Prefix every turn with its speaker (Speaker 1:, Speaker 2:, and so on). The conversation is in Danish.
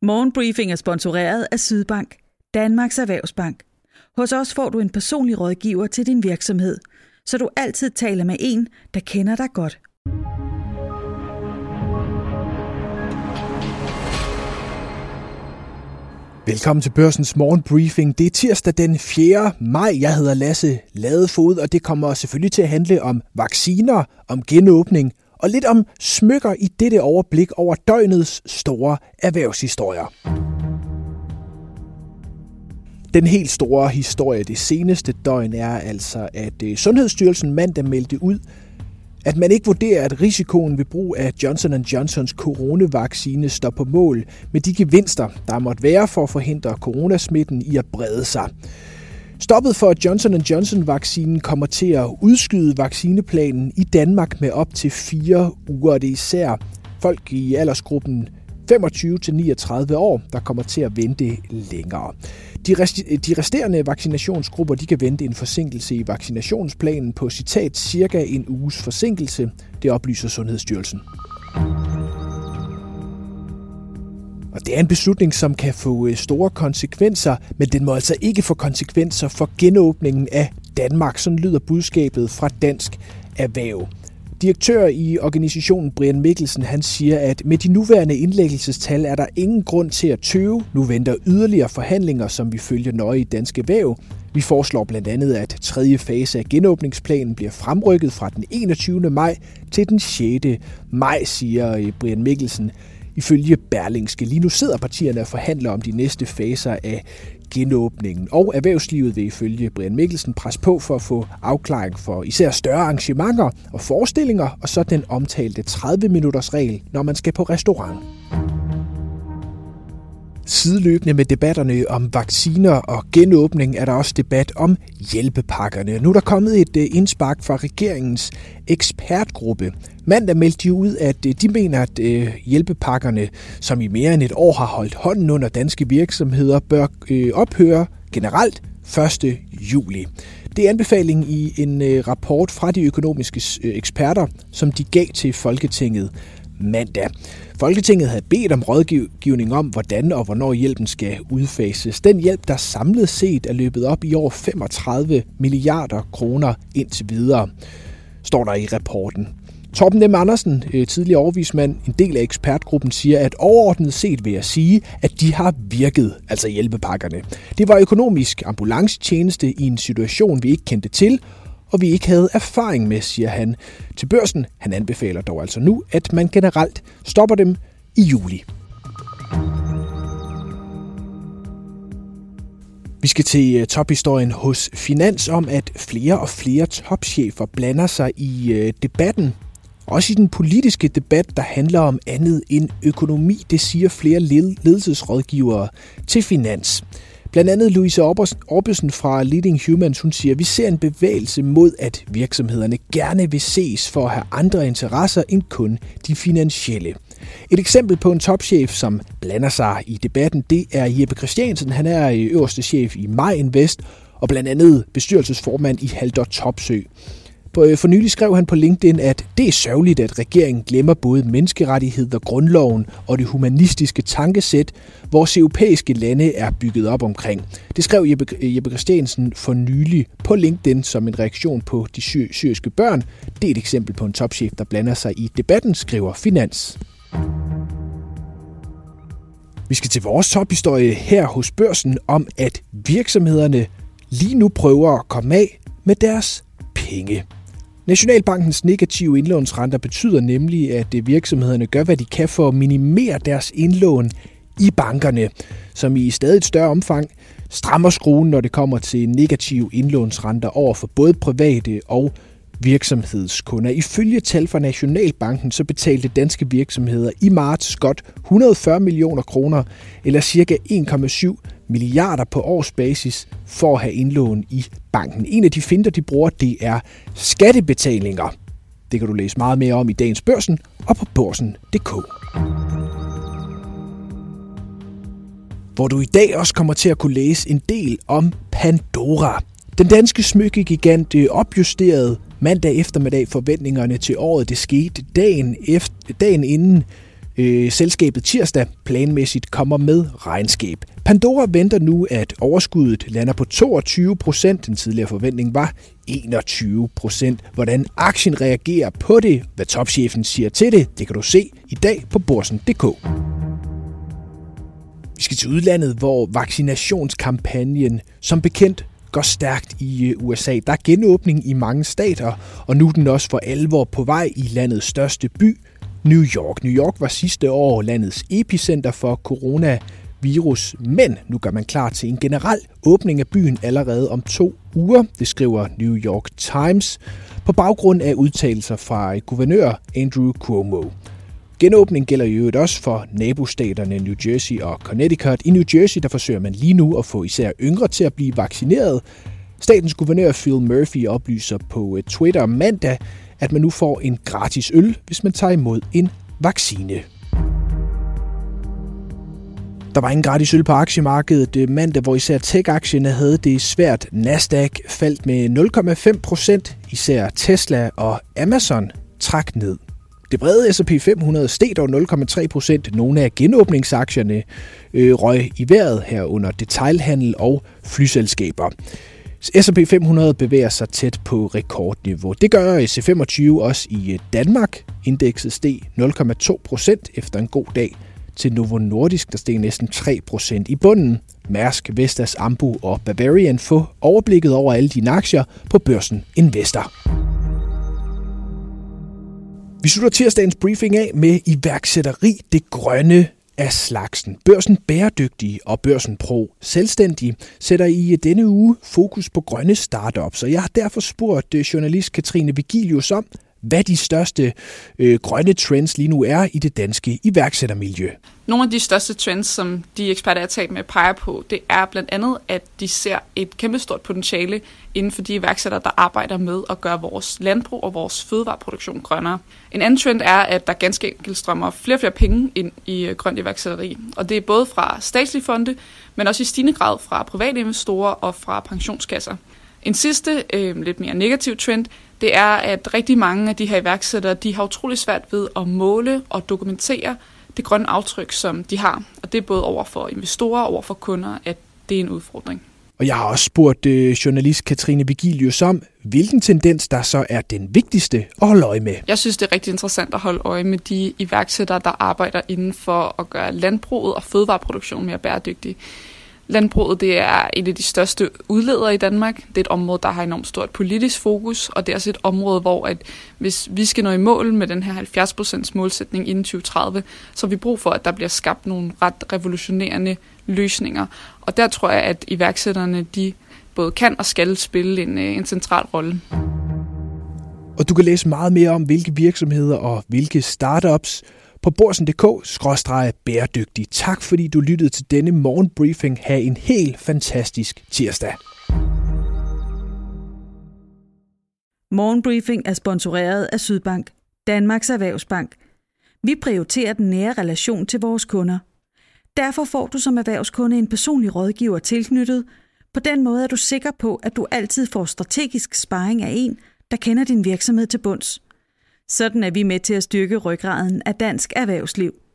Speaker 1: Morgenbriefing er sponsoreret af Sydbank, Danmarks Erhvervsbank. Hos os får du en personlig rådgiver til din virksomhed, så du altid taler med en, der kender dig godt.
Speaker 2: Velkommen til Børsens Morgenbriefing. Det er tirsdag den 4. maj. Jeg hedder Lasse Ladefod, og det kommer selvfølgelig til at handle om vacciner, om genåbning og lidt om smykker i dette overblik over døgnets store erhvervshistorier. Den helt store historie det seneste døgn er altså, at Sundhedsstyrelsen mandag meldte ud, at man ikke vurderer, at risikoen ved brug af Johnson & Johnsons coronavaccine står på mål med de gevinster, der måtte være for at forhindre coronasmitten i at brede sig. Stoppet for Johnson & Johnson-vaccinen kommer til at udskyde vaccineplanen i Danmark med op til 4 uger. Det er især folk i aldersgruppen 25-39 år, der kommer til at vente længere. De resterende vaccinationsgrupper de kan vente en forsinkelse i vaccinationsplanen på citat cirka en uges forsinkelse, det oplyser Sundhedsstyrelsen. Og det er en beslutning, som kan få store konsekvenser, men den må altså ikke få konsekvenser for genåbningen af Danmark. Sådan lyder budskabet fra Dansk Erhverv. Direktør i organisationen Brian Mikkelsen, han siger, at med de nuværende indlæggelsestal er der ingen grund til at tøve. Nu venter yderligere forhandlinger, som vi følger nøje i Dansk Erhverv. Vi foreslår blandt andet, at 3. fase af genåbningsplanen bliver fremrykket fra den 21. maj til den 6. maj, siger Brian Mikkelsen. Ifølge Berlingske. Lige nu sidder partierne og forhandler om de næste faser af genåbningen. Og erhvervslivet vil ifølge Brian Mikkelsen presse på for at få afklaring for især større arrangementer og forestillinger, og så den omtalte 30-minutters regel, når man skal på restaurant. Sideløbende med debatterne om vacciner og genåbning er der også debat om hjælpepakkerne. Nu er der kommet et indspark fra regeringens ekspertgruppe. Mandag meldte de ud, at de mener, at hjælpepakkerne, som i mere end et år har holdt hånden under danske virksomheder, bør ophøre generelt 1. juli. Det er anbefalingen i en rapport fra de økonomiske eksperter, som de gav til Folketinget mandag. Folketinget havde bedt om rådgivning om, hvordan og hvornår hjælpen skal udfases. Den hjælp, der samlet set er løbet op i over 35 milliarder kroner indtil videre, står der i rapporten. Torben M. Andersen, tidligere overvismand, en del af ekspertgruppen, siger, at overordnet set vil jeg sige, at de har virket, altså hjælpepakkerne. Det var økonomisk ambulancetjeneste i en situation, vi ikke kendte til, og vi ikke havde erfaring med, siger han til Børsen. Han anbefaler dog altså nu, at man generelt stopper dem i juli. Vi skal til tophistorien hos Finans om, at flere og flere topchefer blander sig i debatten. Også i den politiske debat, der handler om andet end økonomi, det siger flere ledelsesrådgivere til Finans. Blandt andet Louise Orbesen fra Leading Humans, hun siger, at vi ser en bevægelse mod, at virksomhederne gerne vil ses for at have andre interesser end kun de finansielle. Et eksempel på en topchef, som blander sig i debatten, det er Jeppe Christiansen. Han er øverste chef i Maj Invest og blandt andet bestyrelsesformand i Haldor Topsøe. For nylig skrev han på LinkedIn, at det er sørgeligt, at regeringen glemmer både menneskerettigheder, grundloven og det humanistiske tankesæt, vores europæiske lande er bygget op omkring. Det skrev Jeppe Christiansen for nylig på LinkedIn som en reaktion på de syriske børn. Det er et eksempel på en topchef, der blander sig i debatten, skriver Finans. Vi skal til vores tophistorie her hos Børsen om, at virksomhederne lige nu prøver at komme af med deres penge. Nationalbankens negative indlånsrenter betyder nemlig, at virksomhederne gør, hvad de kan for at minimere deres indlån i bankerne, som i stadig større omfang strammer skruen, når det kommer til negative indlånsrenter over for både private og virksomhedskunder. Ifølge tal fra Nationalbanken så betalte danske virksomheder i marts godt 140 millioner kroner, eller ca. 1,7 milliarder på årsbasis for at have indlån i banken. En af de finter, de bruger, det er skattebetalinger. Det kan du læse meget mere om i dagens Børsen og på børsen.dk. Hvor du i dag også kommer til at kunne læse en del om Pandora. Den danske smykkegigant opjusterede mandag eftermiddag forventningerne til året. Det skete dagen inden selskabet tirsdag planmæssigt kommer med regnskab. Pandora venter nu, at overskuddet lander på 22%. Den tidligere forventning var 21%. Hvordan aktien reagerer på det, hvad topchefen siger til det, det kan du se i dag på Børsen.dk. Vi skal til udlandet, hvor vaccinationskampagnen som bekendt går stærkt i USA. Der er genåbning i mange stater, og nu er den også for alvor på vej i landets største by, New York. New York var sidste år landets epicenter for coronavirus, men nu gør man klar til en generel åbning af byen allerede om 2 uger, det skriver New York Times, på baggrund af udtalelser fra guvernør Andrew Cuomo. Genåbning gælder i øvrigt også for nabostaterne New Jersey og Connecticut. I New Jersey der forsøger man lige nu at få især yngre til at blive vaccineret. Statens guvernør Phil Murphy oplyser på Twitter mandag, at man nu får en gratis øl, hvis man tager imod en vaccine. Der var ingen gratis øl på aktiemarkedet mandag, hvor især tech-aktierne havde det svært. Nasdaq faldt med 0,5%, især Tesla og Amazon trak ned. Det brede S&P 500 steg dog 0,3%. Nogle af genåbningsaktierne røg i vejret herunder detailhandel og flyselskaber. S&P 500 bevæger sig tæt på rekordniveau. Det gør C25 også i Danmark. Indekset steg 0,2% efter en god dag til Novo Nordisk, der steg næsten 3% i bunden. Mærsk, Vestas, Ambu og Bavarian får overblikket over alle dine aktier på Børsen Investor. Vi slutter tirsdagens briefing af med iværksætteri, det grønne af slagsen. Børsen Bæredygtig og Børsen Pro Selvstændig sætter i denne uge fokus på grønne startups, og jeg har derfor spurgt journalist Katrine Vigilius om, hvad de største grønne trends lige nu er i det danske iværksættermiljø.
Speaker 3: Nogle af de største trends, som de eksperter, jeg har talt med, peger på, det er blandt andet, at de ser et kæmpestort potentiale inden for de iværksættere, der arbejder med at gøre vores landbrug og vores fødevareproduktion grønnere. En anden trend er, at der ganske enkelt strømmer flere og flere penge ind i grønt iværksætteri. Og det er både fra statslige fonde, men også i stigende grad fra private investorer og fra pensionskasser. En sidste, lidt mere negativ trend, det er, at rigtig mange af de her iværksættere, de har utrolig svært ved at måle og dokumentere det grønne aftryk, som de har. Og det er både over for investorer og over for kunder, at det er en udfordring. Og
Speaker 2: jeg har også spurgt journalist Katrine Vigilius om, hvilken tendens der så er den vigtigste at holde øje med.
Speaker 3: Jeg synes, det er rigtig interessant at holde øje med de iværksættere, der arbejder inden for at gøre landbruget og fødevareproduktion mere bæredygtig. Landbruget, det er et af de største udledere i Danmark. Det er et område, der har enormt stort politisk fokus, og det er også et område, hvor at hvis vi skal nå i mål med den her 70% målsætning inden 2030, så har vi brug for, at der bliver skabt nogle ret revolutionerende løsninger. Og der tror jeg, at iværksætterne, de både kan og skal spille en central rolle.
Speaker 2: Og du kan læse meget mere om, hvilke virksomheder og hvilke startups på Børsen.dk/bæredygtig. Tak fordi du lyttede til denne morgenbriefing. Ha' en helt fantastisk tirsdag.
Speaker 1: Morgenbriefing er sponsoreret af Sydbank, Danmarks Erhvervsbank. Vi prioriterer den nære relation til vores kunder. Derfor får du som erhvervskunde en personlig rådgiver tilknyttet. På den måde er du sikker på, at du altid får strategisk sparring af en, der kender din virksomhed til bunds. Sådan er vi med til at styrke ryggraden af dansk erhvervsliv.